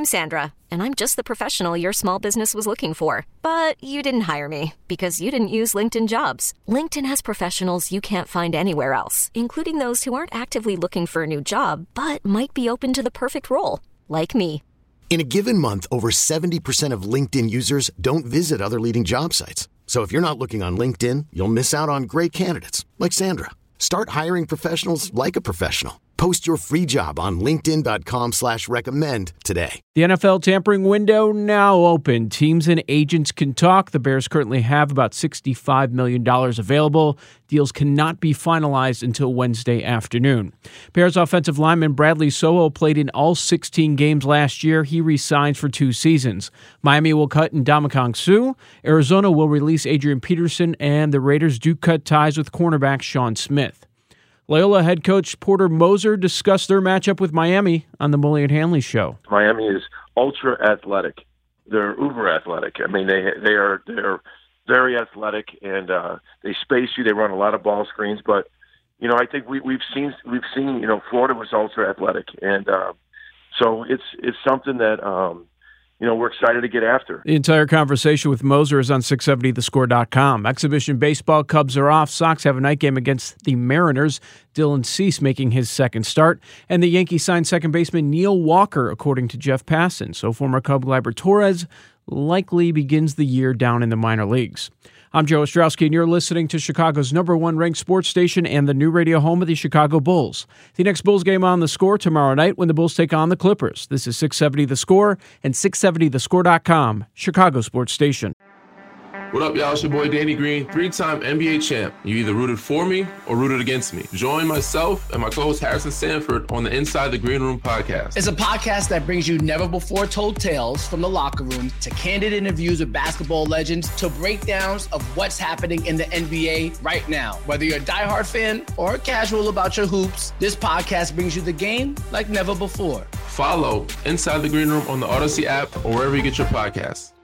I'm Sandra, and I'm just the professional your small business was looking for. But you didn't hire me because you didn't use LinkedIn Jobs. LinkedIn has professionals you can't find anywhere else, including those who aren't actively looking for a new job, but might be open to the perfect role, like me. In a given month, over 70% of LinkedIn users don't visit other leading job sites. So if you're not looking on LinkedIn, you'll miss out on great candidates like Sandra. Start hiring professionals like a professional. Post your free job on linkedin.com/recommend today. The NFL tampering window now open. Teams and agents can talk. The Bears currently have about $65 million available. Deals cannot be finalized until Wednesday afternoon. Bears offensive lineman Bradley Soho played in all 16 games last year. He re-signs for 2 seasons. Miami will cut Ndamukong Suh. Arizona will release Adrian Peterson, and the Raiders do cut ties with cornerback Sean Smith. Loyola head coach Porter Moser discussed their matchup with Miami on the Mully and Hanley show. Miami is ultra athletic. They're uber athletic. I mean, they're very athletic, and they space you. They run a lot of ball screens, but I think we've seen Florida was ultra athletic, and so it's something that we're excited to get after. The entire conversation with Moser is on 670thescore.com. Exhibition baseball, Cubs are off. Sox have a night game against the Mariners. Dylan Cease making his second start. And the Yankees signed second baseman Neil Walker, according to Jeff Passan. So former Cub Gleyber Torres likely begins the year down in the minor leagues. I'm Joe Ostrowski, and you're listening to Chicago's #1 ranked sports station and the new radio home of the Chicago Bulls. The next Bulls game on The Score tomorrow night when the Bulls take on the Clippers. This is 670 The Score and 670thescore.com, Chicago sports station. What up, y'all? It's your boy Danny Green, 3-time NBA champ. You either rooted for me or rooted against me. Join myself and my co-host Harrison Sanford on the Inside the Green Room podcast. It's a podcast that brings you never-before-told tales from the locker room to candid interviews with basketball legends to breakdowns of what's happening in the NBA right now. Whether you're a diehard fan or casual about your hoops, this podcast brings you the game like never before. Follow Inside the Green Room on the Odyssey app or wherever you get your podcasts.